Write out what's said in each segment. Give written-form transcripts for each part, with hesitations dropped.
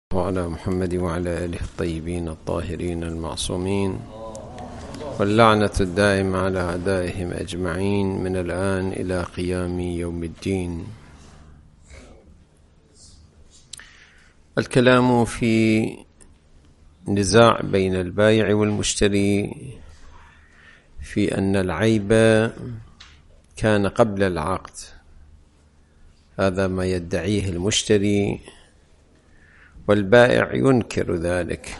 وعلى محمد وعلى آله الطيبين الطاهرين المعصومين، واللعنة الدائمة على أعدائهم أجمعين من الآن إلى قيام يوم الدين. الكلام في نزاع بين البائع والمشتري في أن العيب كان قبل العقد، هذا ما يدعيه المشتري والبائع ينكر ذلك.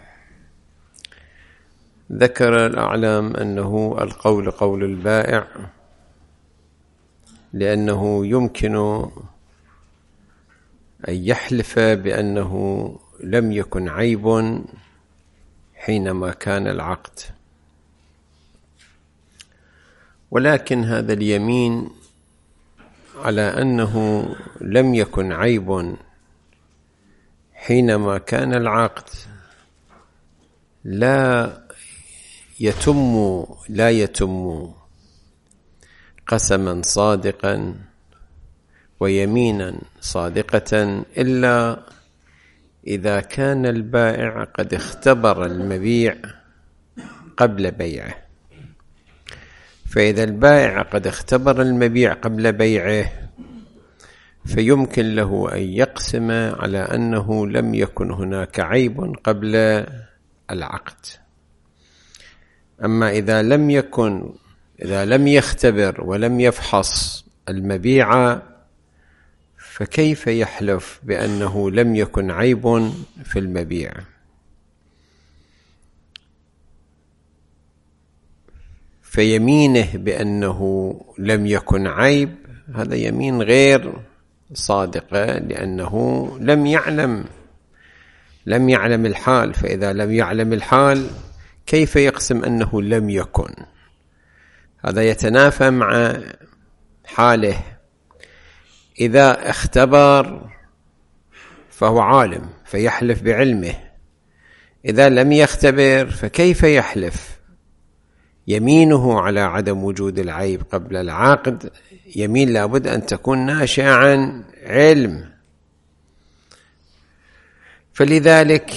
ذكر الأعلام أنه القول قول البائع، لأنه يمكن أن يحلف بأنه لم يكن عيب حينما كان العقد، ولكن هذا اليمين على أنه لم يكن عيب حينما كان العقد لا يتم قسما صادقا ويمينا صادقة إلا إذا كان البائع قد اختبر المبيع قبل بيعه. فإذا البائع قد اختبر المبيع قبل بيعه فيمكن له أن يقسم على أنه لم يكن هناك عيب قبل العقد. أما إذا لم يختبر ولم يفحص المبيع فكيف يحلف بأنه لم يكن عيب في المبيع؟ فيمينه بأنه لم يكن عيب هذا يمين غير صادقة، لأنه لم يعلم الحال. فإذا لم يعلم الحال كيف يقسم أنه لم يكن؟ هذا يتنافى مع حاله. إذا اختبر فهو عالم فيحلف بعلمه، إذا لم يختبر فكيف يحلف؟ يمينه على عدم وجود العيب قبل العقد يمين لابد أن تكون ناشئة عن علم. فلذلك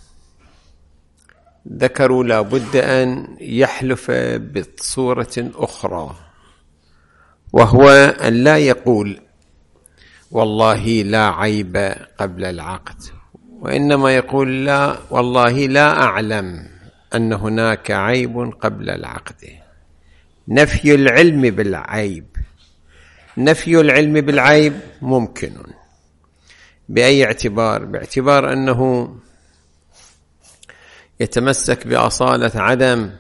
ذكروا لابد أن يحلف بصورة أخرى، وهو أن لا يقول والله لا عيب قبل العقد، وإنما يقول لا والله لا أعلم أن هناك عيب قبل العقد. نفي العلم بالعيب، نفي العلم بالعيب ممكن بأي اعتبار؟ باعتبار أنه يتمسك بأصالة عدم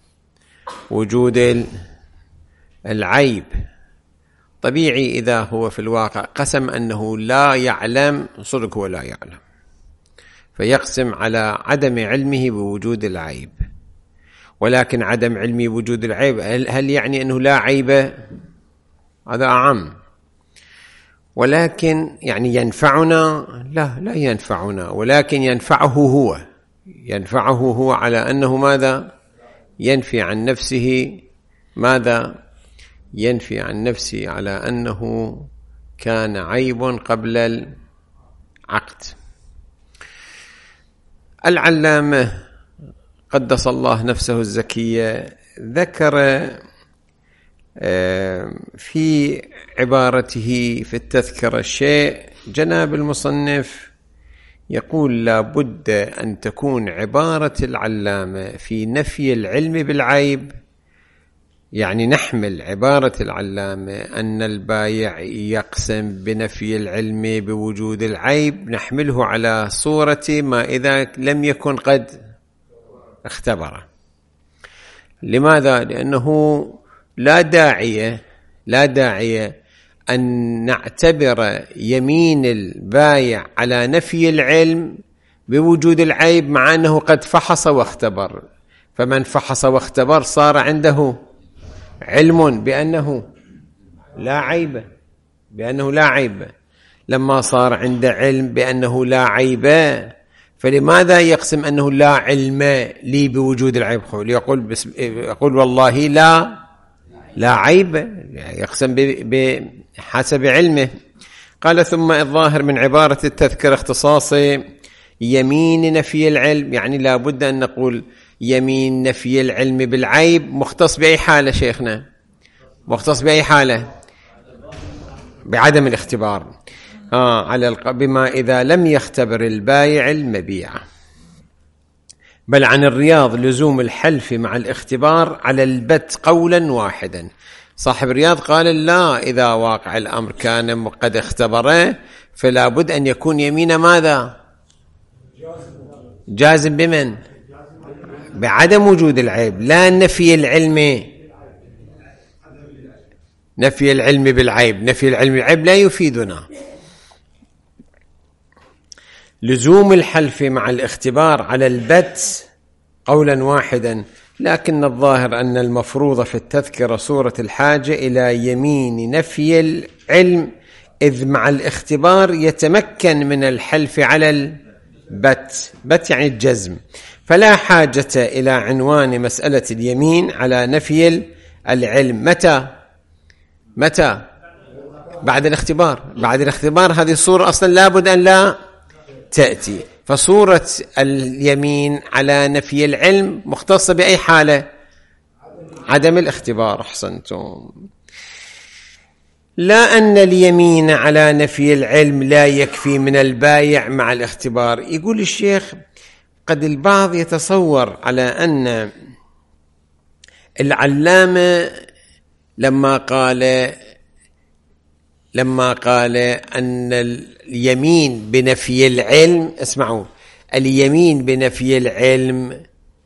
وجود العيب. طبيعي إذا هو في الواقع قسم أنه لا يعلم، صدق هو لا يعلم، فيقسم على عدم علمه بوجود العيب. ولكن عدم علمه بوجود العيب هل يعني أنه لا عيب؟ هذا أعم. ولكن يعني ينفعنا؟ لا ينفعنا، ولكن ينفعه هو على أنه ماذا؟ ينفي عن نفسه ماذا؟ ينفي عن نفسه على أنه كان عيب قبل العقد. العلامة قدس الله نفسه الزكية ذكر في عبارته في التذكرة الشيء، جناب المصنف يقول لا بد أن تكون عبارة العلامة في نفي العلم بالعيب، يعني نحمل عبارة العلامة أن البايع يقسم بنفي العلم بوجود العيب، نحمله على صورة ما إذا لم يكن قد اختبره. لماذا؟ لأنه لا داعي أن نعتبر يمين البايع على نفي العلم بوجود العيب مع أنه قد فحص واختبر. فمن فحص واختبر صار عنده علم بأنه لا عيب. لما صار عنده علم بأنه لا عيب فلماذا يقسم أنه لا علم لي بوجود العيب؟ يقول والله لا عيب، يقسم بحسب علمه. قال ثم الظاهر من عبارة التذكرة اختصاص يمين نفي العلم، يعني لا بد أن نقول يمين نفي العلم بالعيب مختص بأي حالة شيخنا؟ مختص بأي حالة؟ بعدم الاختبار. بما إذا لم يختبر البايع المبيع. بل عن الرياض لزوم الحلف مع الاختبار على البت قولا واحدا. صاحب الرياض قال لا، إذا واقع الأمر كان قد اختبره فلا بد أن يكون يمين ماذا؟ جازم بمن؟ بعدم وجود العيب، لا نفي العلم. نفي العلم بالعيب، نفي العلم بالعيب لا يفيدنا. لزوم الحلف مع الاختبار على البت قولا واحدا. لكن الظاهر أن المفروض في التذكرة صورة الحاجة إلى يمين نفي العلم، إذ مع الاختبار يتمكن من الحلف على البت، بت يعني الجزم، فلا حاجة إلى عنوان مسألة اليمين على نفي العلم. متى؟ بعد الاختبار. بعد الاختبار هذه الصورة أصلا لابد أن لا تأتي. فصورة اليمين على نفي العلم مختصة بأي حالة؟ عدم الاختبار. أحسنتم. لا أن اليمين على نفي العلم لا يكفي من البايع مع الاختبار. يقول الشيخ قد البعض يتصور على أن العلامة لما قال أن اليمين بنفي العلم، اسمعوا، اليمين بنفي العلم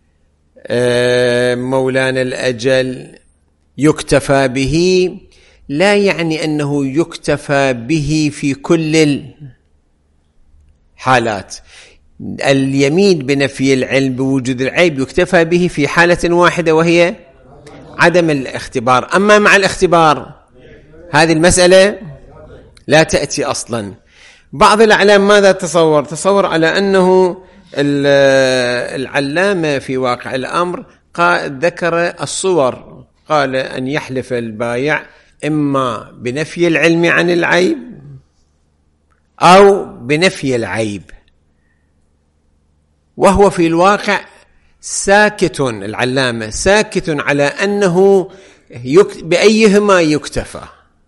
مولانا الأجل يكتفى به، لا يعني أنه يكتفى به في كل الحالات. اليمين بنفي العلم بوجود العيب يكتفى به في حالة واحدة وهي عدم الاختبار. أما مع الاختبار هذه المسألة لا تأتي أصلا. بعض الأعلام ماذا تصور على أنه العلامة في واقع الأمر ذكر الصور، قال أن يحلف البايع إما بنفي العلم عن العيب أو بنفي العيب، وهو في الواقع ساكت، العلامة ساكت على أنه بأيهما يكتفى،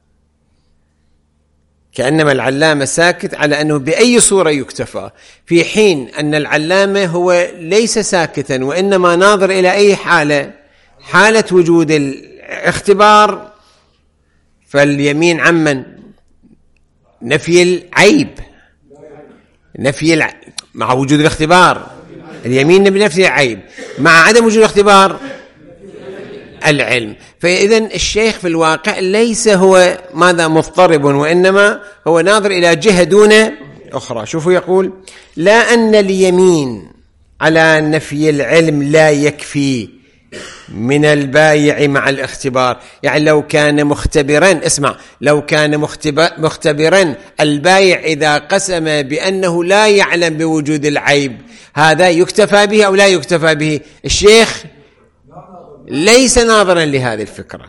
كأنما العلامة ساكت على أنه بأي صورة يكتفى، في حين أن العلامة هو ليس ساكتا وإنما ناظر إلى أي حالة؟ حالة وجود الاختبار. فاليمين عمن؟ نفي العيب، مع وجود الاختبار اليمين بنفي العيب، مع عدم وجود الاختبار العلم. فإذن الشيخ في الواقع ليس هو ماذا مضطرب، وإنما هو ناظر إلى جهة دون أخرى. شوفوا يقول لا أن اليمين على نفي العلم لا يكفي من البايع مع الاختبار. يعني لو كان مختبرا، اسمع، لو كان مختبرا البايع إذا قسم بأنه لا يعلم بوجود العيب، هذا يكتفى به أو لا يكتفى به؟ الشيخ ليس ناظرا لهذه الفكرة.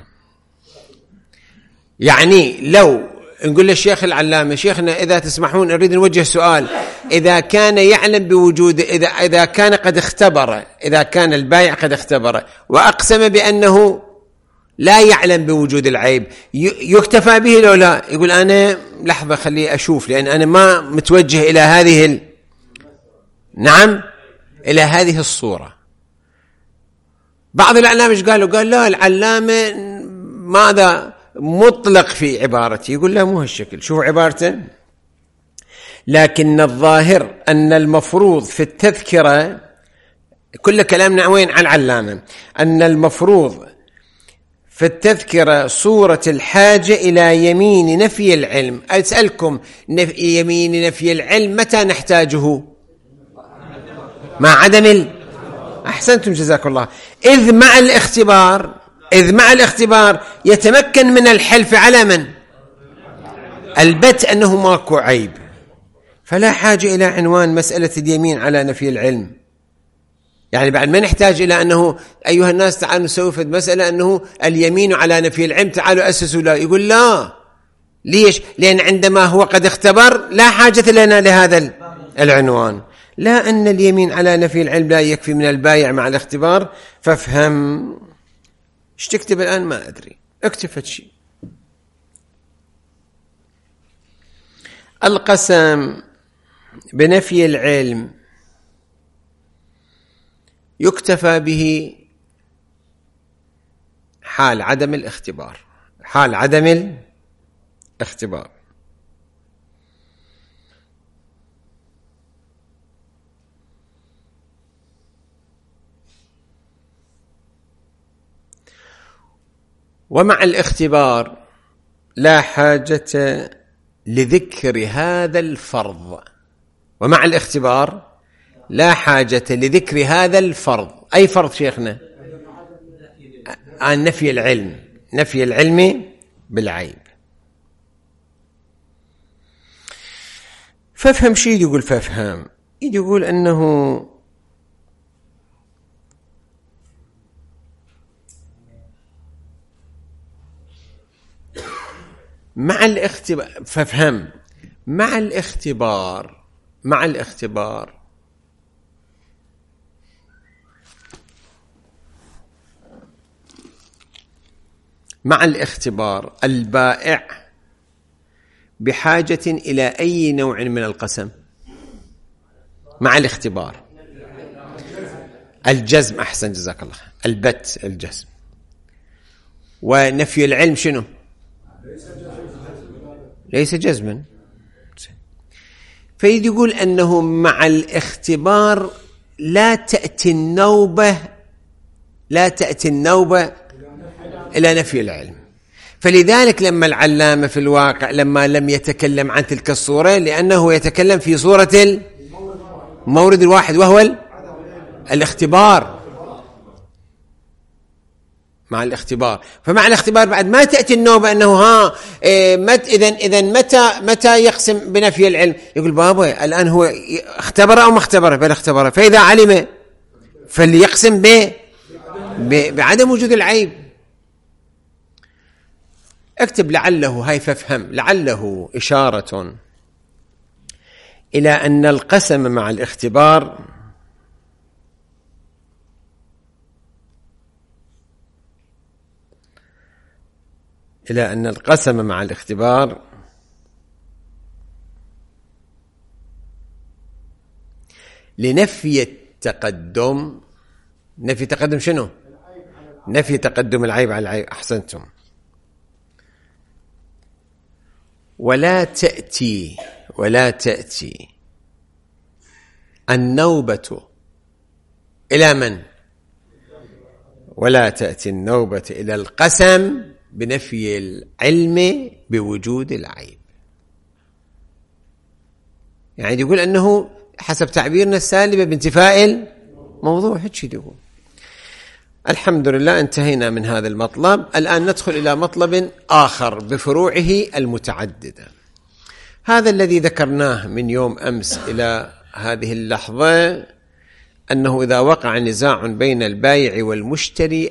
يعني لو نقول للشيخ العلامة شيخنا إذا تسمحون نريد نوجه سؤال، إذا كان يعلم بوجود، إذا كان قد اختبر، إذا كان البائع قد اختبر وأقسم بأنه لا يعلم بوجود العيب، يكتفى به لو لا؟ يقول أنا لحظة خلي أشوف، لأن أنا ما متوجه إلى هذه نعم إلى هذه الصورة. بعض الأعلام قال لا، العلامة ماذا مطلق في عبارته، يقول لا مو هالشكل. شوفوا عبارته، لكن الظاهر أن المفروض في التذكرة، كل كلامنا وين عن العلامة، أن المفروض في التذكرة صورة الحاجة إلى يمين نفي العلم. أسألكم يمين نفي العلم متى نحتاجه؟ مع عدم أحسنتم جزاكم الله. إذ مع الاختبار يتمكن من الحلف على من؟ البت أنه ماكو عيب، فلا حاجة إلى عنوان مسألة اليمين على نفي العلم. يعني بعد ما نحتاج إلى أنه أيها الناس تعالوا نسوي في المسألة أنه اليمين على نفي العلم، تعالوا أسسوا لا. يقول لا، ليش؟ لأن عندما هو قد اختبر لا حاجة لنا لهذا العنوان. لا أن اليمين على نفي العلم لا يكفي من البايع مع الاختبار. فافهم. ايش تكتب الآن؟ ما أدري، اكتب شيء. القسم بنفي العلم يكتفى به حال عدم الاختبار، حال عدم الاختبار. ومع الاختبار لا حاجة لذكر هذا الفرض. ومع الاختبار لا حاجة لذكر هذا الفرض. أي فرض شيخنا؟ نفي العلم، نفي العلم بالعيب. فافهم شيء يقول. فافهم يقول أنه مع الاختبار. فافهم مع الاختبار، مع الاختبار مع الاختبار البائع بحاجة إلى أي نوع من القسم؟ مع الاختبار الجزم. أحسن، جزاك الله. البت، الجزم. ونفي العلم شنو؟ ليس جزما. فيد يقول أنه مع الاختبار لا تأتي النوبة إلى نفي العلم. فلذلك لما العلامة في الواقع لما لم يتكلم عن تلك الصورة، لأنه يتكلم في صورة المورد الواحد وهو الاختبار. مع الاختبار. فمع الاختبار بعد ما تأتي النوبة أنه إذن متى يقسم بنفي العلم؟ يقول بابا الآن هو اختبر أو ما اختبر؟ بل اختبر. فإذا علم فليقسم بعدم وجود العيب. اكتب لعله. هاي فافهم. لعله إشارة إلى أن القسم مع الاختبار لنفي التقدم. نفي تقدم شنو؟ نفي تقدم العيب على العيب. أحسنتم. ولا تأتي النوبة إلى من؟ ولا تأتي النوبة إلى القسم بنفي العلم بوجود العيب. يعني يقول أنه حسب تعبيرنا السالبة بانتفاء الموضوع. هيك يقول. الحمد لله انتهينا من هذا المطلب. الآن ندخل إلى مطلب آخر بفروعه المتعددة. هذا الذي ذكرناه من يوم أمس إلى هذه اللحظة، أنه إذا وقع نزاع بين البائع والمشتري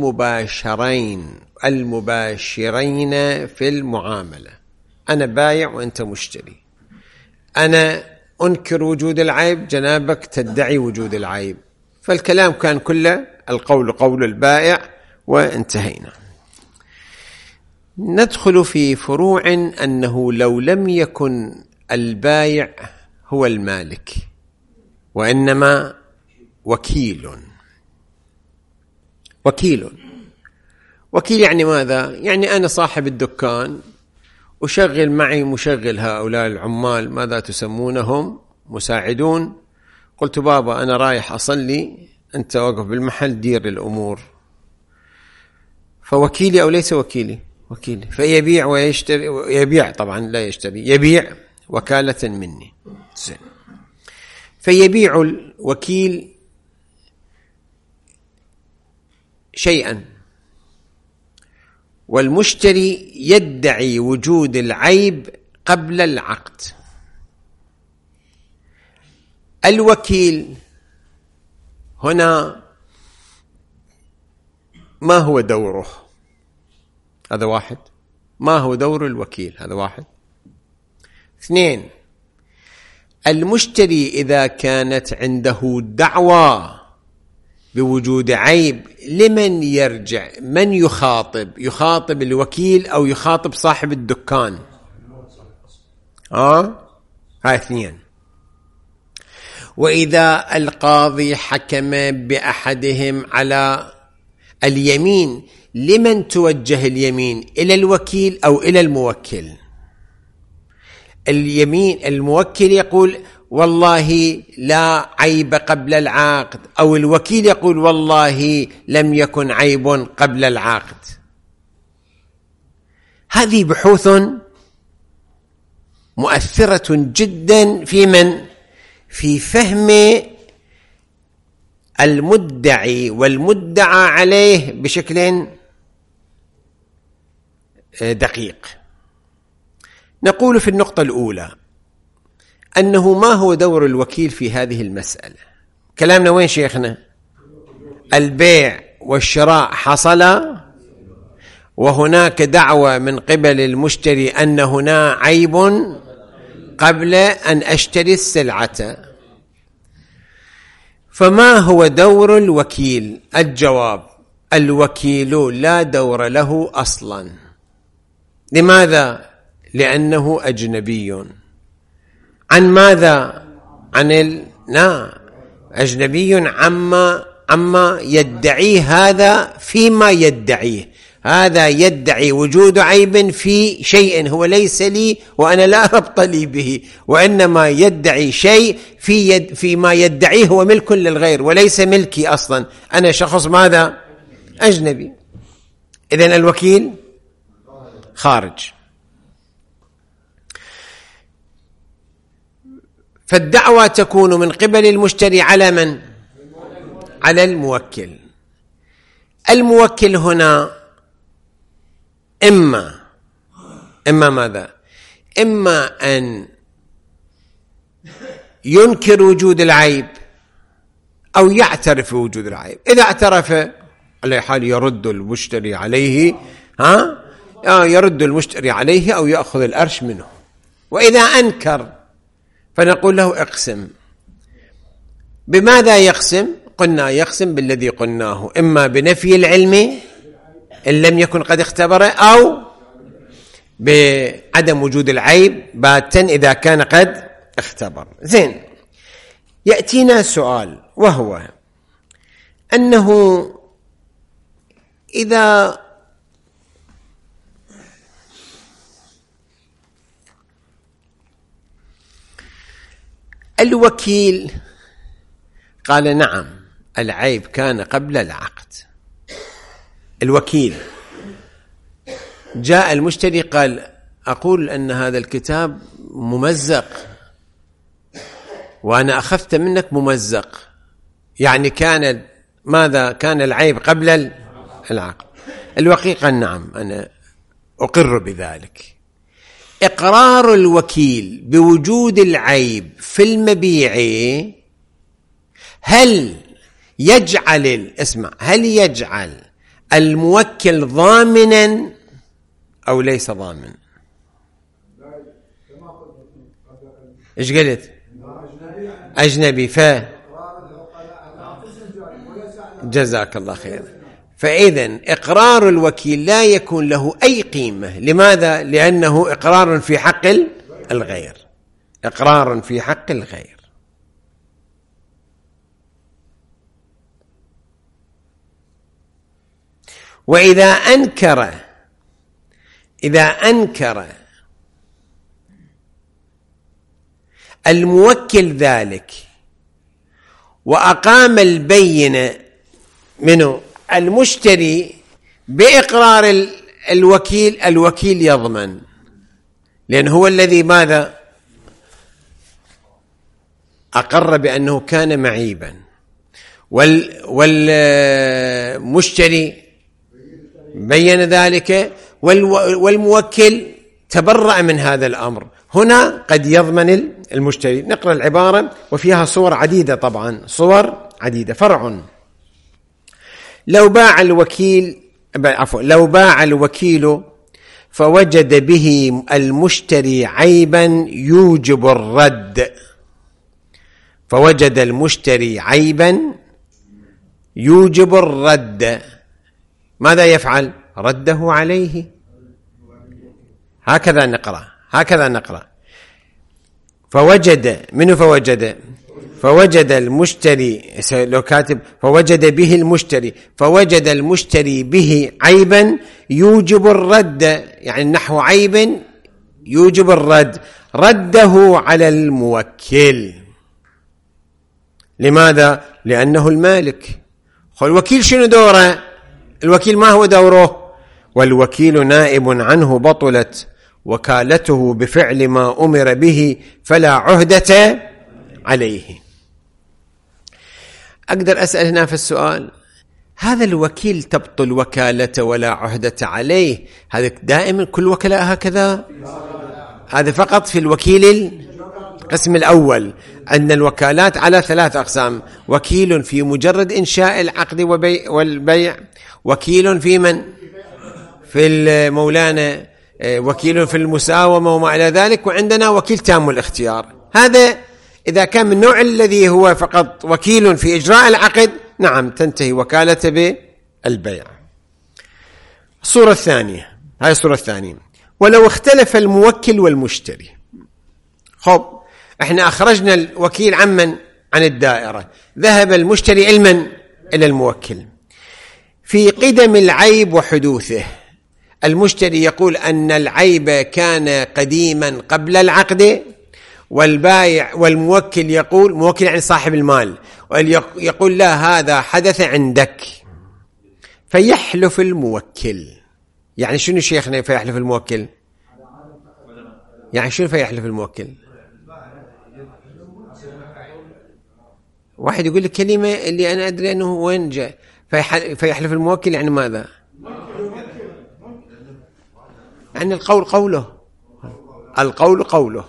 المباشرين في المعاملة، أنا بايع وأنت مشتري، أنا أنكر وجود العيب، جنابك تدعي وجود العيب، فالكلام كان كله القول قول البائع وانتهينا. ندخل في فروع أنه لو لم يكن البائع هو المالك وإنما وكيل يعني ماذا؟ يعني أنا صاحب الدكان أشغل معي مشغل هؤلاء العمال، ماذا تسمونهم؟ مساعدون. قلت بابا أنا رايح أصلي، أنت واقف بالمحل دير الأمور. فوكيلي أو ليس وكيلي؟ وكيلي. فيبيع ويشتري، يبيع طبعا لا يشتري، يبيع وكالة مني. فيبيع الوكيل شيئا والمشتري يدعي وجود العيب قبل العقد. الوكيل هنا ما هو دوره؟ هذا واحد. ما هو دور الوكيل؟ هذا واحد. اثنين، المشتري إذا كانت عنده دعوى بوجود عيب لمن يرجع؟ من يخاطب الوكيل أو يخاطب صاحب الدكان؟ هاي اثنين. وإذا القاضي حكم بأحدهم على اليمين لمن توجه اليمين؟ إلى الوكيل أو إلى الموكل؟ اليمين الموكل يقول والله لا عيب قبل العقد، أو الوكيل يقول والله لم يكن عيب قبل العقد. هذه بحوث مؤثرة جدا في فهم المدعي والمدعى عليه بشكل دقيق. نقول في النقطة الأولى أنه ما هو دور الوكيل في هذه المسألة؟ كلامنا وين شيخنا؟ البيع والشراء حصل وهناك دعوة من قبل المشتري أن هنا عيب قبل أن أشتري السلعة، فما هو دور الوكيل؟ الجواب: الوكيل لا دور له أصلا. لماذا؟ لأنه أجنبي. عن ماذا؟ أجنبي عما يدعيه هذا. فيما يدعيه هذا يدعي وجود عيب في شيء هو ليس لي وأنا لا ربط لي به، وإنما يدعي شيء فيما يدعيه هو ملك للغير وليس ملكي أصلا، أنا شخص ماذا؟ أجنبي. إذن الوكيل خارج. فالدعوة تكون من قبل المشتري على من؟ على الموكل. الموكل هنا إما ماذا؟ إما أن ينكر وجود العيب أو يعترف بوجود العيب. إذا اعترف على حال يرد المشتري عليه، يرد المشتري عليه أو يأخذ الأرش منه. وإذا أنكر فنقول له اقسم. بماذا يقسم؟ قلنا يقسم بالذي قلناه، إما بنفي العلم إن لم يكن قد اختبره، أو بعدم وجود العيب باتا إذا كان قد اختبر. زين، يأتينا سؤال، وهو أنه إذا الوكيل قال نعم العيب كان قبل العقد، الوكيل جاء المشتري قال أقول أن هذا الكتاب ممزق وأنا أخذت منك ممزق، يعني كان ماذا؟ كان العيب قبل العقد. الوكيل قال نعم أنا أقر بذلك. إقرار الوكيل بوجود العيب في المبيع هل يجعل الموكل ضامنا أو ليس ضامن؟ إيش قلت؟ أجنبي. جزاك الله خير. فإذن إقرار الوكيل لا يكون له أي قيمة. لماذا؟ لأنه إقرار في حق الغير، إقرار في حق الغير. وإذا أنكر الموكل ذلك وأقام البينة منه المشتري بإقرار الوكيل يضمن، لأنه هو الذي ماذا؟ أقر بأنه كان معيبا، والمشتري بين ذلك، والموكل تبرأ من هذا الأمر. هنا قد يضمن المشتري. نقرأ العبارة وفيها صور عديدة، طبعا صور عديدة. فرع: لو باع الوكيل فوجد به المشتري عيبا يوجب الرد. فوجد المشتري عيبا يوجب الرد، ماذا يفعل؟ رده عليه. هكذا نقرأ. فوجد المشتري، لو كاتب فوجد به المشتري، فوجد المشتري به عيبا يوجب الرد، يعني نحو عيب يوجب الرد، رده على الموكل. لماذا؟ لأنه المالك. الوكيل شنو دوره؟ الوكيل ما هو دوره؟ والوكيل نائب عنه، بطلت وكالته بفعل ما أمر به فلا عهدة عليه. أقدر أسأل هنا في السؤال، هذا الوكيل تبطل وكالته ولا عهدة عليه، هذا دائما كل وكلاء هكذا؟ هذا فقط في الوكيل القسم الأول، أن الوكالات على 3 أقسام: وكيل في مجرد إنشاء العقد والبيع، وكيل في من؟ في المولانا، وكيل في المساومة وما إلى ذلك، وعندنا وكيل تام الاختيار. هذا إذا كان من النوع الذي هو فقط وكيل في إجراء العقد، نعم تنتهي وكالته بالبيع. الصورة الثانية، هاي الصورة الثانية: ولو اختلف الموكل والمشتري. خب احنا أخرجنا الوكيل عن الدائرة، ذهب المشتري إلى الموكل. في قدم العيب وحدوثه، المشتري يقول أن العيب كان قديما قبل العقد، والبائع والموكل يقول، موكل يعني صاحب المال، يقول لا، هذا حدث عندك. فيحلف الموكل. يعني شنو شيخنا فيحلف الموكل؟ يعني شنو فيحلف الموكل؟ واحد يقول لك كلمة اللي أنا أدري أنه وين جاء، فيحلف الموكل يعني ماذا؟ يعني القول قوله.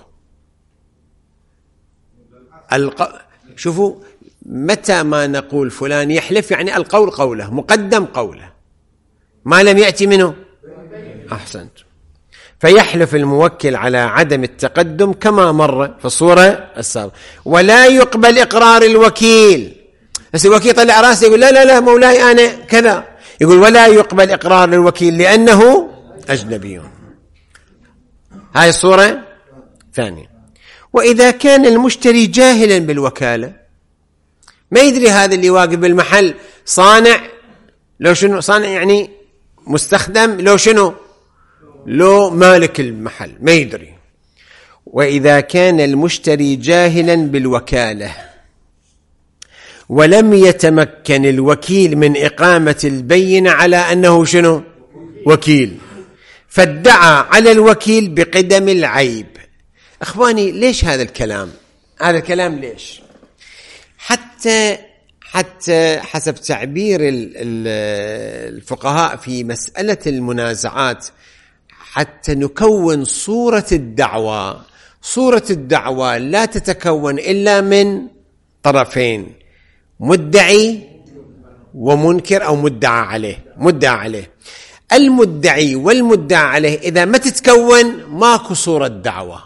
شوفوا، متى ما نقول فلان يحلف يعني القول قوله، مقدم قوله، ما لم يأتي منه. أحسنت. فيحلف الموكل على عدم التقدم كما مر في الصورة السابقة. ولا يقبل إقرار الوكيل. بس الوكيل طلع راسه يقول لا مولاي أنا كذا، يقول ولا يقبل إقرار الوكيل لأنه أجنبي. هاي الصورة ثانية. وإذا كان المشتري جاهلا بالوكالة، ما يدري هذا اللي واقف بالمحل صانع، لو شنو صانع يعني مستخدم، لو شنو لو مالك المحل، ما يدري. وإذا كان المشتري جاهلا بالوكالة ولم يتمكن الوكيل من إقامة البينة على أنه شنو وكيل، فادعى على الوكيل بقدم العيب. أخواني، ليش هذا الكلام؟ هذا الكلام ليش؟ حتى حسب تعبير الفقهاء في مسألة المنازعات، حتى نكون صورة الدعوة. صورة الدعوة لا تتكون إلا من طرفين: مدعي ومنكر أو مدعى عليه. المدعي والمدعى عليه إذا ما تتكون ماكو صورة دعوة.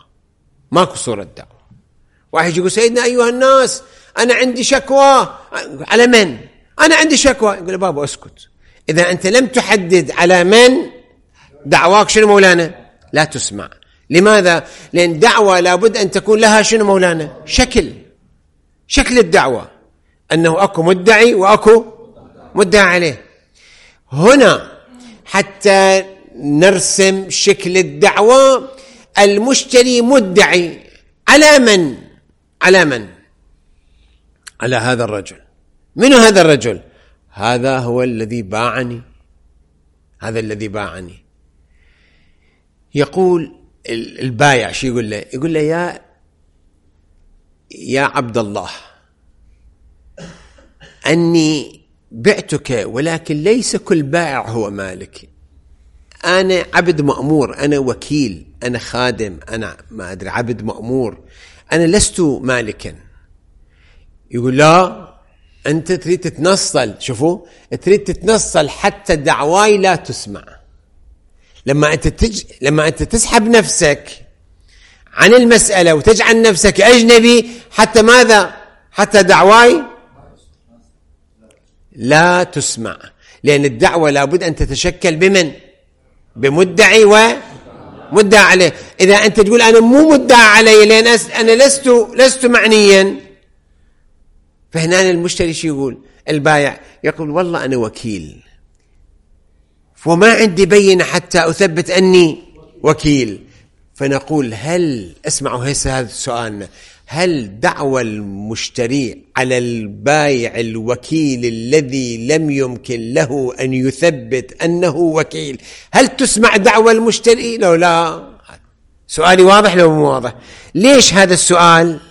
واحد يقول سيدنا أيها الناس أنا عندي شكوى. على من؟ أنا عندي شكوى. يقول بابا اسكت، إذا أنت لم تحدد على من دعواك شنو مولانا لا تسمع. لماذا؟ لأن دعوة لابد أن تكون لها شنو مولانا شكل الدعوة، أنه أكو مدعي وأكو مدعى عليه. هنا حتى نرسم شكل الدعوة، المشتري مدعي على من؟ على هذا الرجل. من هذا الرجل؟ هذا هو الذي باعني. يقول البايع شو يقول له؟ يقول له يا عبد الله، أني بعتك، ولكن ليس كل بائع هو مالك. أنا عبد مأمور، أنا وكيل، أنا خادم، أنا ما أدري عبد مأمور، أنا لست مالكا. يقول لا، أنت تريد تتنصل. شوفوا، تريد تتنصل حتى دعواي لا تسمع. لما أنت تسحب نفسك عن المسألة وتجعل نفسك أجنبي، حتى ماذا؟ حتى دعواي لا تسمع، لأن الدعوة لابد أن تتشكل بمن؟ بمدعي ومدعى عليه. إذا أنت تقول أنا مو مدعى علي لأن أنا لست معنيا، فهنا المشتري شو يقول؟ البائع يقول والله أنا وكيل وما عندي بينة حتى أثبت أني وكيل. فنقول هل اسمعوا هذا سؤالنا، هل دعوى المشتري على البائع الوكيل الذي لم يمكن له أن يثبت أنه وكيل، هل تسمع دعوى المشتري لو لا؟ سؤالي واضح لو مو واضح؟ ليش هذا السؤال؟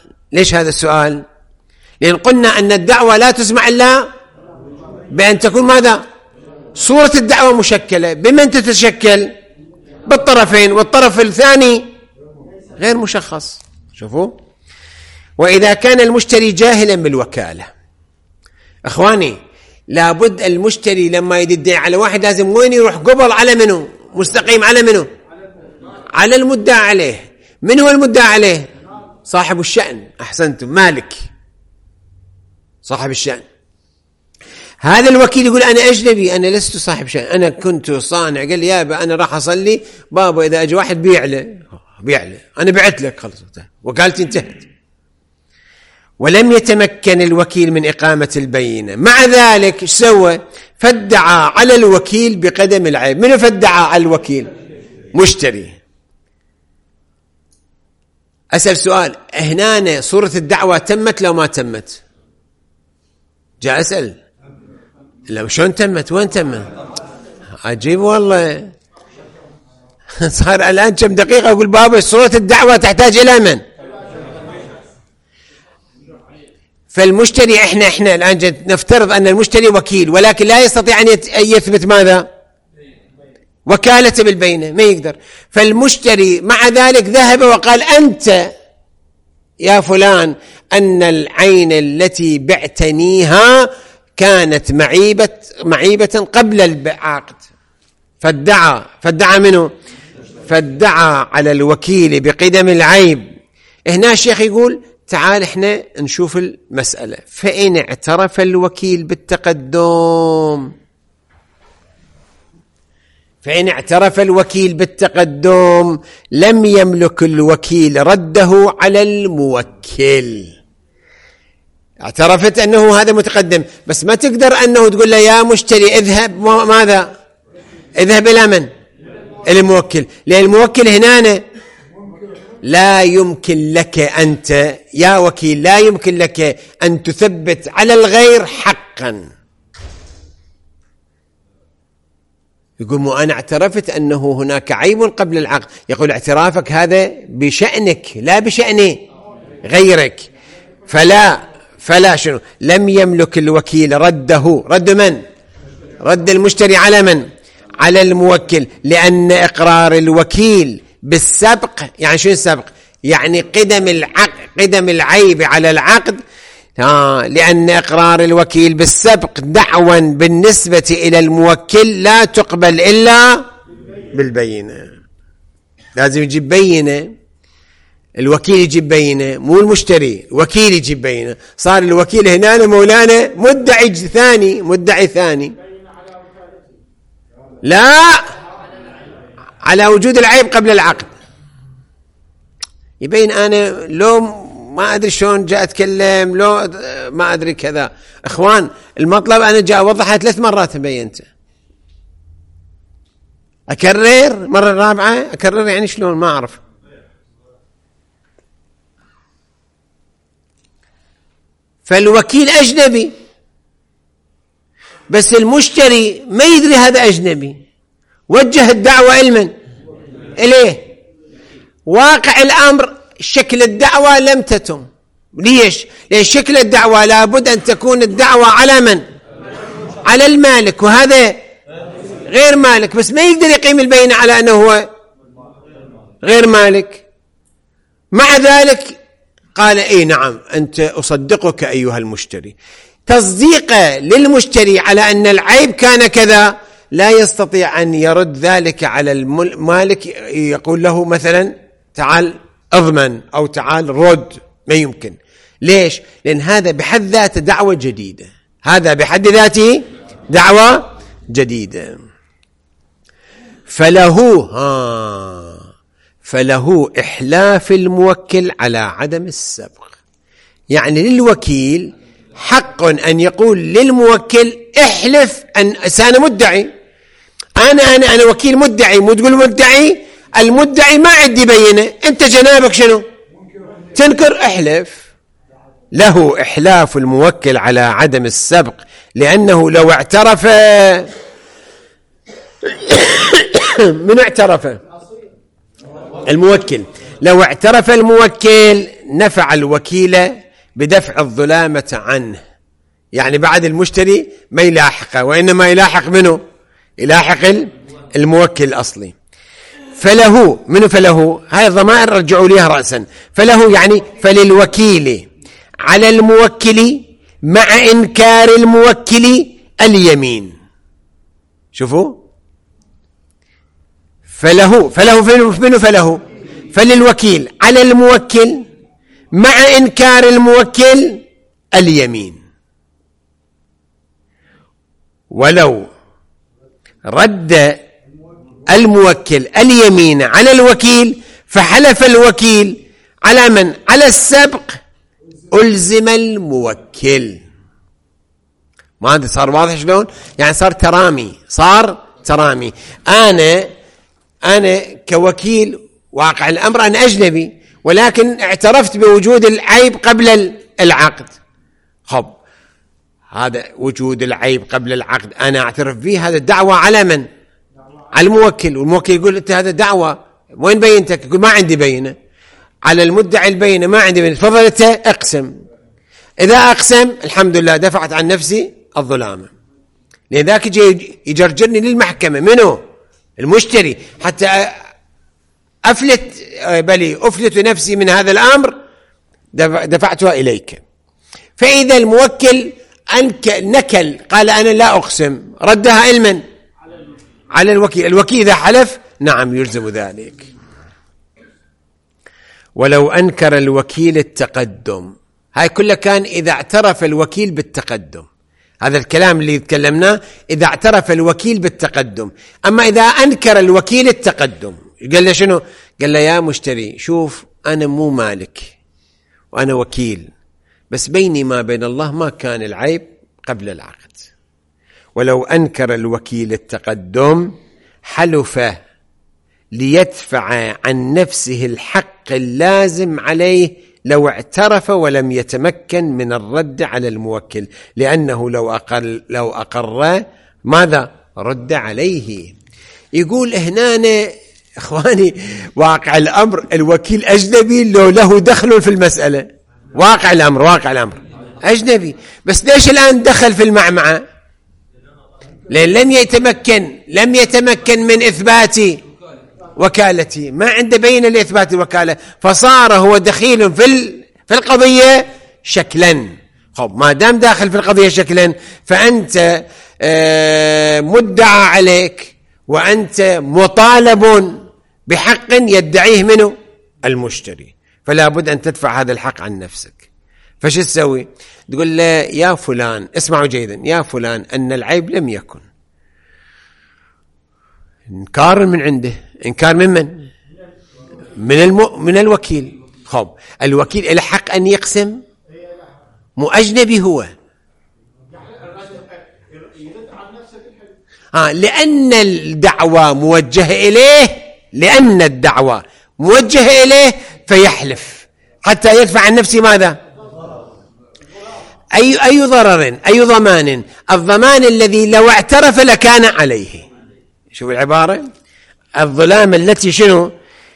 لأن قلنا أن الدعوة لا تسمع إلا بأن تكون ماذا؟ صورة الدعوة مشكلة. بمن تتشكل؟ بالطرفين، والطرف الثاني غير مشخص. شوفوا، وإذا كان المشتري جاهلا بالوكالة، أخواني لابد المشتري لما يدعي على واحد لازم وين يروح؟ قبل على منه؟ مستقيم على منه؟ على المدعى عليه. من هو المدعى عليه؟ صاحب الشأن. أحسنتم، مالك، صاحب الشأن. هذا الوكيل يقول أنا أجنبي، أنا لست صاحب شأن، أنا كنت صانع، قال لي يابا أنا راح أصلي، بابا إذا أجي واحد بيع له، أنا بعت لك، خلص وكالتي انتهت. ولم يتمكن الوكيل من إقامة البينة، مع ذلك ايش سوى؟ فادعى على الوكيل بقدم العيب. من فادعى على الوكيل؟ مشتري. أسأل سؤال، هنا صورة الدعوة تمت لو ما تمت؟ جاء أسأل لو شلون تمت؟ وين تمت؟ عجيب والله. صار الآن كم دقيقة أقول بابا صورة الدعوة تحتاج إلى من؟ فالمشتري احنا الآن نفترض أن المشتري وكيل، ولكن لا يستطيع أن يثبت ماذا؟ وكالته بالبينة، ما يقدر. فالمشتري مع ذلك ذهب وقال أنت يا فلان أن العين التي بعتنيها كانت معيبة قبل العقد. فادعى منه؟ فادعى على الوكيل بقدم العيب. هنا الشيخ يقول تعال احنا نشوف المسألة. فإن اعترف الوكيل بالتقدم لم يملك الوكيل رده على الموكل. اعترفت أنه هذا متقدم، بس ما تقدر أنه تقول له يا مشتري اذهب ماذا؟ اذهب إلى من؟ الموكل. لأن الموكل هنا لا يمكن لك أنت يا وكيل، لا يمكن لك أن تثبت على الغير حقا. يقول مو أنا اعترفت أنه هناك عيب قبل العقد. يقول اعترافك هذا بشأنك لا بشأن غيرك. فلا شنو؟ لم يملك الوكيل رد من؟ رد المشتري على من؟ على الموكل. لأن إقرار الوكيل بالسبق، يعني شو السبق؟ يعني قدم العيب على العقد. لأن إقرار الوكيل بالسبق دعوى بالنسبة إلى الموكل لا تقبل إلا بالبينة. لازم يجيب بينة، الوكيل يجيب بينة، مو المشتري، الوكيل يجيب بينة. صار الوكيل هنا مولانا مدعي ثاني لا على وجود العيب قبل العقد. يبين أنا لو ما أدري شلون جاء أتكلم، لو ما أدري كذا. إخوان المطلب أنا جاء أوضحها 3 مرات بينته، أكرر مرة رابعة أكرر، يعني شلون ما أعرف. فالوكيل أجنبي، بس المشتري ما يدري هذا أجنبي، وجه الدعوة إليه. واقع الأمر شكل الدعوة لم تتم. ليش؟ لأن شكل الدعوة لابد أن تكون الدعوة على من؟ على المالك، وهذا غير مالك، بس ما يقدر يقيم البينة على أنه هو غير مالك. مع ذلك قال إيه نعم أنت أصدقك أيها المشتري. تصديقه للمشتري على أن العيب كان كذا لا يستطيع أن يرد ذلك على المالك، يقول له مثلا تعال اضمن أو تعال رد، ما يمكن. ليش؟ لأن هذا بحد ذاته دعوة جديدة، هذا بحد ذاته دعوة جديدة. فله إحلاف الموكل على عدم السبق. يعني للوكيل حق أن يقول للموكل احلف أن أنا مدعي، أنا وكيل مدعي، مو تقول مدعي، المدعي ما عندي بينة، أنت جنابك شنو؟ تنكر، احلف. له إحلاف الموكل على عدم السبق، لأنه لو اعترف من اعترف؟ الموكل. لو اعترف الموكل نفع الوكيل بدفع الظلامة عنه، يعني بعد المشتري ما يلاحقه، وإنما يلاحق منه؟ يلاحق الموكل الأصلي. فله هاي الضمائر رجعوا ليها رأسا. فله يعني فللوكيل على الموكل مع إنكار الموكل اليمين. شوفوا، فله فللوكيل على الموكل مع إنكار الموكل اليمين. ولو رد الموكل اليمين على الوكيل فحلف الوكيل على من؟ على السبق، ألزم الموكل. ما أدري صار واضح شلون؟ يعني صار ترامي. أنا كوكيل واقع الأمر أنا أجنبي، ولكن اعترفت بوجود العيب قبل العقد. خب، هذا وجود العيب قبل العقد أنا أعترف به، هذا دعوة على من؟ على الموكل. والموكل يقول أنت هذا دعوة، وين بينتك؟ يقول ما عندي بينة. على المدعي البينة، ما عندي بينة، تفضل أنت أقسم. إذا أقسم الحمد لله دفعت عن نفسي الظلامة. لذلك يجرجرني للمحكمة، منه؟ المشتري، حتى أفلت نفسي من هذا الأمر، دفعتها إليك. فإذا الموكل نكل، قال أنا لا أقسم، ردها إلمن؟ على الوكيل. الوكيل إذا حلف نعم يلزم ذلك. ولو أنكر الوكيل التقدم، هاي كلها كان إذا اعترف الوكيل بالتقدم. هذا الكلام اللي تكلمناه إذا اعترف الوكيل بالتقدم. أما إذا أنكر الوكيل التقدم، قال له شنو؟ قال له يا مشتري، شوف أنا مو مالك وأنا وكيل، بس بيني ما بين الله ما كان العيب قبل العقد. ولو أنكر الوكيل التقدم حلف ليدفع عن نفسه الحق اللازم عليه لو اعترف ولم يتمكن من الرد على الموكل، لأنه لو أقر ماذا؟ رد عليه. يقول هنا إخواني واقع الأمر الوكيل أجنبي لو له دخل في المسألة. واقع الأمر أجنبي، بس ليش الآن دخل في المعمعة؟ لأن لم يتمكن من إثبات وكالتي، ما عنده بين لإثبات الوكالة، فصار هو دخيل في القضية شكلا. خب، ما دام داخل في القضية شكلا فأنت مدعى عليك، وأنت مطالب بحق يدعيه منه المشتري، فلا بد أن تدفع هذا الحق عن نفسك. فش تسوي؟ تقول له يا فلان، اسمعوا جيدا، يا فلان أن العيب لم يكن. إنكار من عنده. إنكار من؟ من الوكيل. خب، الوكيل له حق أن يقسم، مو أجنبي هو. لأن الدعوة موجهة إليه فيحلف حتى يدفع عن نفسه ماذا؟ أي ضرر، أي ضمان؟ الضمان الذي لو اعترف لكان عليه. شوف العبارة، الظلام التي شنو؟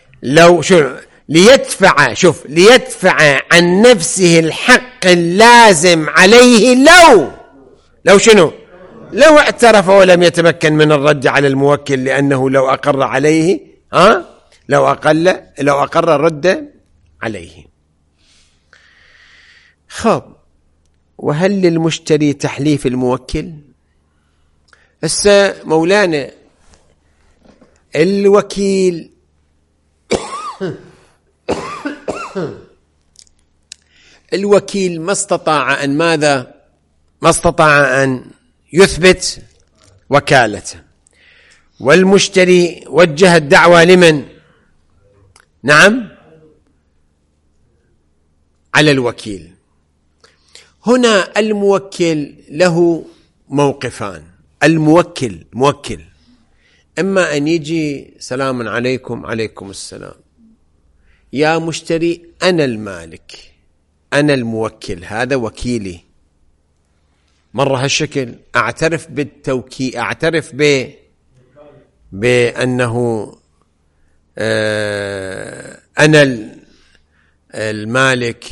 ليدفع عن نفسه الحق اللازم عليه لو شنو؟ لو اعترف ولم يتمكن من الرد على الموكل، لأنه لو أقر عليه لو أقر الرد عليه. خب، وهل للمشتري تحليف الموكل؟ هسه مولانا الوكيل ما استطاع أن ماذا؟ ما استطاع أن يثبت وكالته، والمشتري وجه الدعوى لمن؟ نعم، على الوكيل. هنا الموكل له موقفان. الموكل موكل، إما أن يجي سلام عليكم، عليكم السلام، يا مشتري أنا المالك، أنا الموكل، هذا وكيلي، مرة هالشكل أعترف بالتوكيل، أعترف بأنه أنا المالك،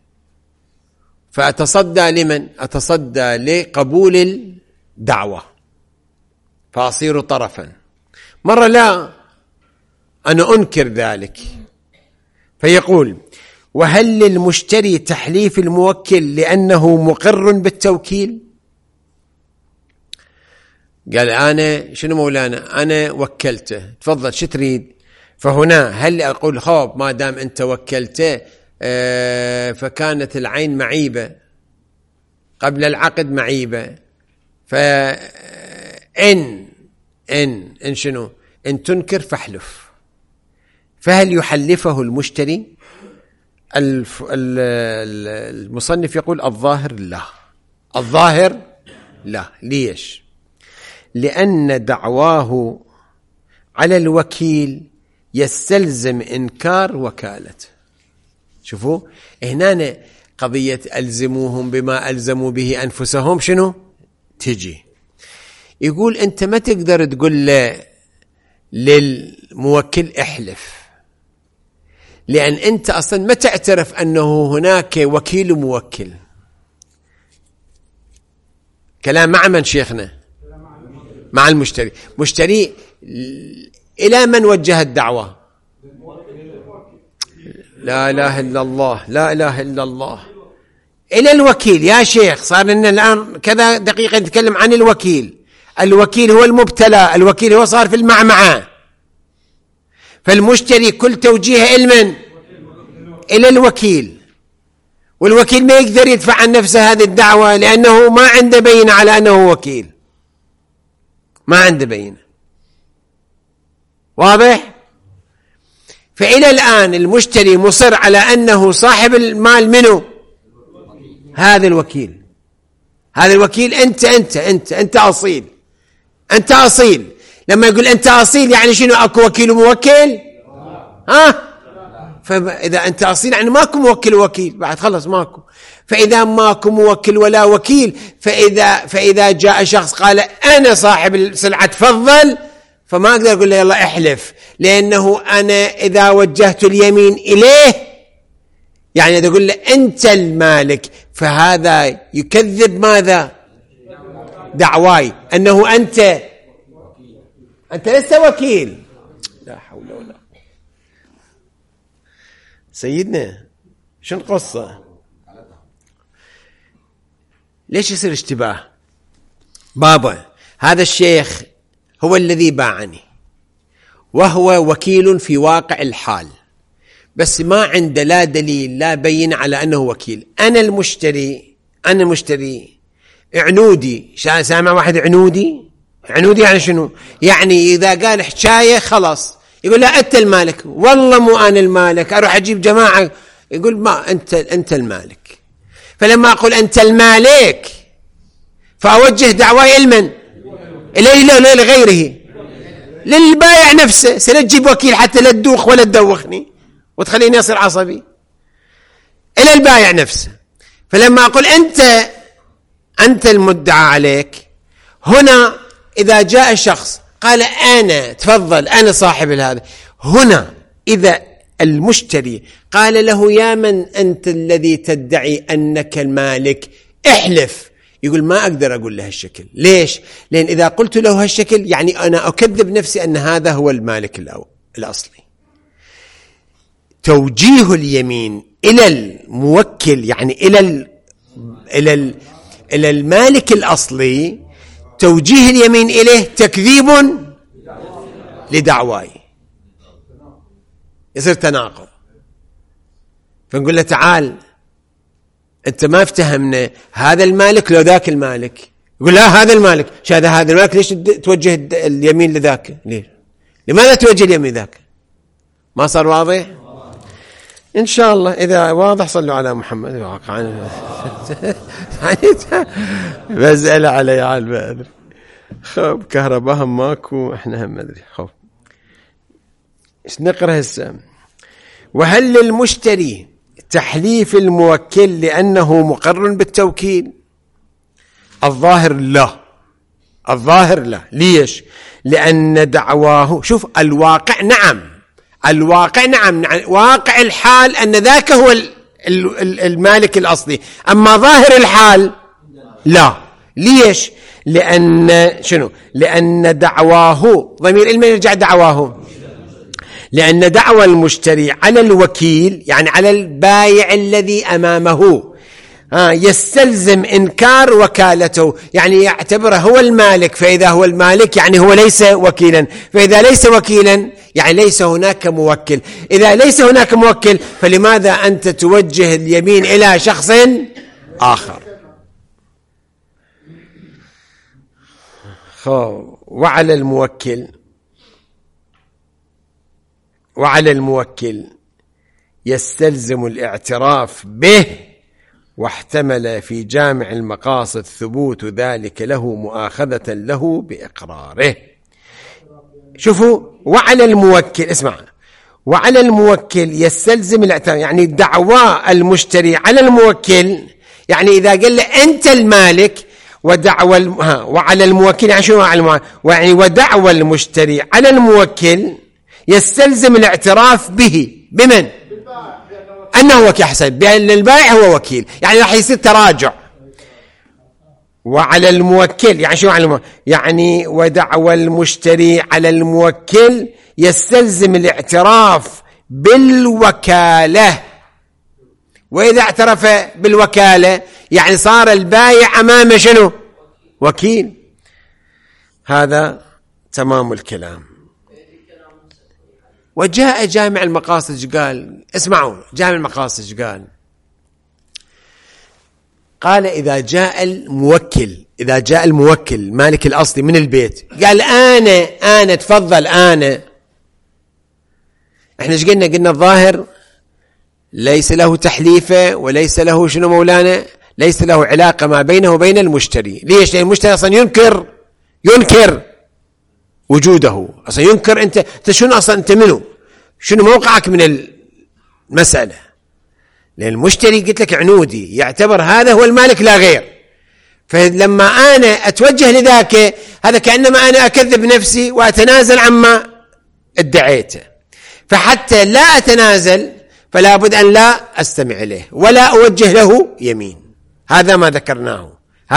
فأتصدى لمن؟ أتصدى لقبول الدعوة فأصير طرفا. مرة لا، أنا أنكر ذلك، فيقول: وهل للمشتري تحليف الموكل لأنه مقر بالتوكيل؟ قال: أنا شنو مولانا، أنا وكلته، تفضل شو تريد؟ فهنا هل أقول خوب ما دام أنت وكلته فكانت العين معيبة قبل العقد معيبة، فإن شنو؟ إن تنكر فاحلف. فهل يحلفه المشتري؟ المصنف يقول: الظاهر لا، الظاهر لا. ليش؟ لأن دعواه على الوكيل يستلزم إنكار وكالته. شوفوا هنا قضية ألزموهم بما ألزموا به أنفسهم شنو تجي؟ يقول أنت ما تقدر تقول للموكل احلف، لأن أنت أصلا ما تعترف أنه هناك وكيل وموكل. كلام مع من شيخنا؟ مع المشتري. مشتري إلى من وجه الدعوة؟ لا إله إلا الله، لا إله إلا الله، إلى الوكيل. يا شيخ صار لنا الآن كذا دقيقة نتكلم عن الوكيل. الوكيل هو المبتلى، الوكيل هو صار في المعمعة، فالمشتري كل توجيه إلمن؟ إلى الوكيل، والوكيل ما يقدر يدفع عن نفسه هذه الدعوة لأنه ما عنده بينة على أنه وكيل، ما عنده بينة. واضح؟ فإلى الآن المشتري مصر على أنه صاحب المال منه؟ هذا الوكيل. هذا الوكيل أنت أصيل، أنت أصيل. لما يقول أنت أصيل يعني شنو؟ أكو وكيل وموكل؟ فإذا أنت أصيل يعني ماكو موكل ووكيل، بعد خلص ماكو. فإذا ماكو موكل ولا وكيل، فإذا جاء شخص قال أنا صاحب السلعة تفضل، فما أقدر أقول له يلا احلف، لأنه أنا إذا وجهت اليمين إليه يعني إذا أقول له أنت المالك، فهذا يكذب ماذا؟ دعواي أنه أنت لست وكيل. لا حول ولا قوة. سيدنا شو القصة؟ ليش يصير اشتباه؟ بابا هذا الشيخ هو الذي باعني وهو وكيل في واقع الحال، بس ما عنده لا دليل لا بين على أنه وكيل. أنا المشتري عنودي. سامع واحد عنودي يعني شنو؟ يعني إذا قال حكاية خلاص يقول لا أنت المالك، والله مو أنا المالك، أروح أجيب جماعة يقول ما أنت المالك. فلما أقول أنت المالك فأوجه دعواي لمن؟ إليه لا لغيره، للبائع نفسه. سنجيب وكيل حتى لا تدوخ ولا تدوخني وتخليني أصير عصبي، إلى البائع نفسه. فلما أقول أنت المدعى عليك، هنا إذا جاء شخص قال أنا تفضل أنا صاحب هذا، هنا إذا المشتري قال له يا من أنت الذي تدعي أنك المالك احلف، يقول ما أقدر أقول له هالشكل. ليش؟ لأن إذا قلت له هالشكل يعني أنا أكذب نفسي أن هذا هو المالك الأصلي. توجيه اليمين إلى الموكل يعني إلى المالك الأصلي، توجيه اليمين إليه تكذيب لدعواي، يصير تناقض. فنقول له تعال أنت ما افتهمنا هذا المالك لو ذاك المالك، يقول لا هذا المالك، هذا المالك، ليش توجه اليمين لذاك؟ ليش؟ لماذا توجه اليمين ذاك؟ ما صار واضح؟ إن شاء الله إذا واضح صلوا على محمد. واقعا بسأل علي عال ما أدري. خب كهرباء هم ماكو، إحنا هم ما أدري. خب إيش نقرأ هسه؟ وهل للمشتري تحليف الموكل لأنه مقر بالتوكيل؟ الظاهر لا، الظاهر لا. ليش؟ لأن دعواه، شوف الواقع نعم، الواقع نعم، واقع الحال أن ذاك هو المالك الأصلي، أما ظاهر الحال لا. ليش؟ لأن شنو؟ لأن دعواه، ضمير المن يرجع دعواه، لأن دعوى المشتري على الوكيل يعني على البايع الذي أمامه يستلزم إنكار وكالته، يعني يعتبره هو المالك، فإذا هو المالك يعني هو ليس وكيلا، فإذا ليس وكيلا يعني ليس هناك موكل، إذا ليس هناك موكل فلماذا أنت توجه اليمين إلى شخص آخر؟ وعلى الموكل يستلزم الاعتراف به، واحتمل في جامع المقاصد ثبوت ذلك له مؤاخذة له بإقراره. شوفوا، وعلى الموكل، اسمع، وعلى الموكل يستلزم الاعتراف، يعني دعوى المشتري على الموكل، يعني إذا قال له أنت المالك، ودعوى وعلى الموكل يعني شو يعني ودعوى المشتري على الموكل يستلزم الاعتراف به، بمن؟ أنه وكيل، حسن، بأن البائع هو وكيل، يعني راح يصير تراجع. وعلى الموكل يعني شو على الموكل؟ يعني ودعوى المشتري على الموكل يستلزم الاعتراف بالوكالة، وإذا اعترف بالوكالة يعني صار البائع أمام شنو؟ وكيل. هذا تمام الكلام. وجاء جامع المقاصد قال، اسمعوا، جامع المقاصد قال إذا جاء الموكل مالك الأصلي من البيت، قال أنا تفضل أنا، احنا ايش قلنا الظاهر ليس له تحليفه وليس له شنو مولانا، ليس له علاقة ما بينه وبين المشتري. ليش؟ لأن المشتري أصلا ينكر وجوده، أصلا ينكر أنت شنو، أصلا أنت منه، شنو موقعك من المسألة، لأن المشتري قلت لك عنودي، يعتبر هذا هو المالك لا غير. فلما أنا أتوجه لذاك، هذا كأنما أنا أكذب نفسي وأتنازل عما ادعيته، فحتى لا أتنازل فلا بد أن لا أستمع إليه ولا أوجه له يمين. هذا ما ذكرناه.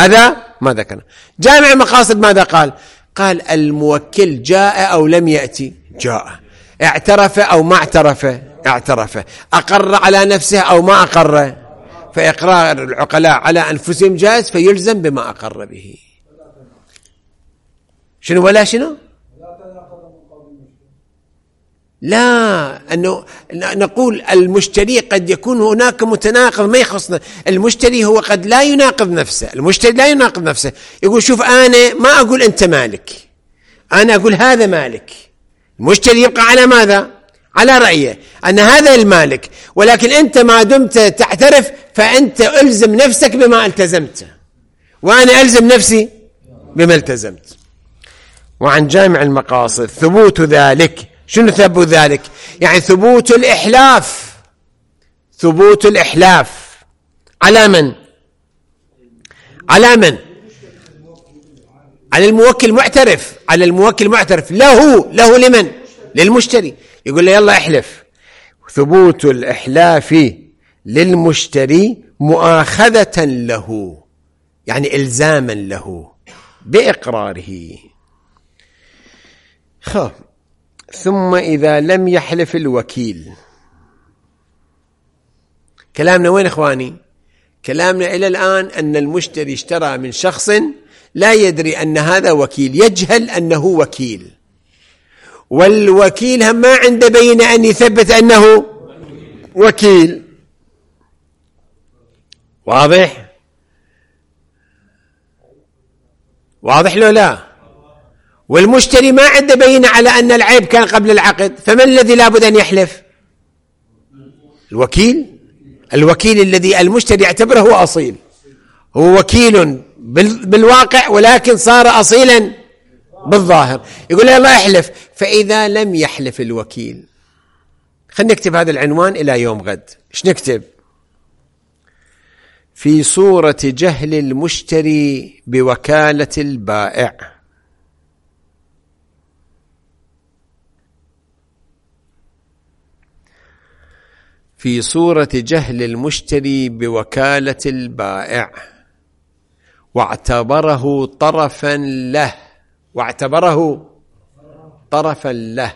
جامع المقاصد ماذا قال الموكل جاء أو لم يأتي، جاء، اعترف أو ما اعترف، أقر على نفسه أو ما أقر، فإقرار العقلاء على أنفسهم جائز، فيلزم بما أقر به. شنو ولا شنو؟ لا، أنه نقول المشتري قد يكون هناك متناقض ما يخصنا. المشتري هو قد لا يناقض نفسه، يقول شوف أنا ما أقول أنت مالك، أنا أقول هذا مالك. المشتري يبقى على ماذا؟ على رأيه أن هذا المالك، ولكن أنت ما دمت تعترف فأنت ألزم نفسك بما التزمت، وأنا ألزم نفسي بما التزمت. وعن جامع المقاصد ثبوت ذلك، شنو ثبوت ذلك؟ يعني ثبوت الإحلاف على من؟ على الموكل معترف له لمن؟ للمشتري، يقول له يلا احلف. ثبوت الإحلاف للمشتري مؤاخذة له، يعني إلزاما له بإقراره. ثم إذا لم يحلف الوكيل، كلامنا وين إخواني؟ كلامنا إلى الآن أن المشتري اشترى من شخص لا يدري أن هذا وكيل، يجهل أنه وكيل، والوكيل هم ما عنده بينة أن يثبت أنه وكيل، واضح؟ واضح لو لا؟ والمشتري ما عنده بينة على أن العيب كان قبل العقد، فمن الذي لابد أن يحلف؟ الوكيل الذي المشتري يعتبره هو أصيل، هو وكيل بالواقع ولكن صار أصيلا بالظاهر. يقول له الله يحلف. فإذا لم يحلف الوكيل، خلينا نكتب هذا العنوان إلى يوم غد. إيش نكتب؟ في صورة جهل المشتري بوكالة البائع. في صورة جهل المشتري بوكالة البائع واعتبره طرفا له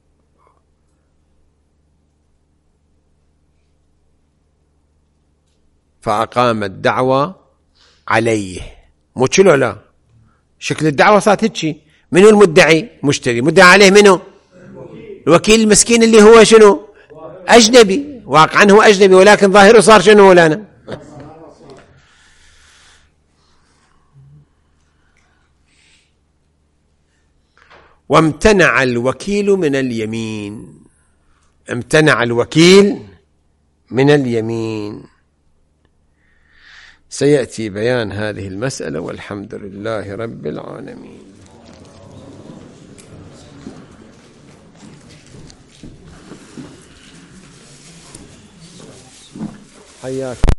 فأقام الدعوى عليه. مو شلو لا؟ شكل الدعوة صارت هيك. منو المدعي؟ مشتري. مدعي عليه منو؟ الوكيل المسكين اللي هو شنو؟ أجنبي. واقعا هو أجنبي ولكن ظاهره صار شنو مولانا؟ وامتنع الوكيل من اليمين. امتنع الوكيل من اليمين. سيأتي بيان هذه المسألة، والحمد لله رب العالمين. حياك.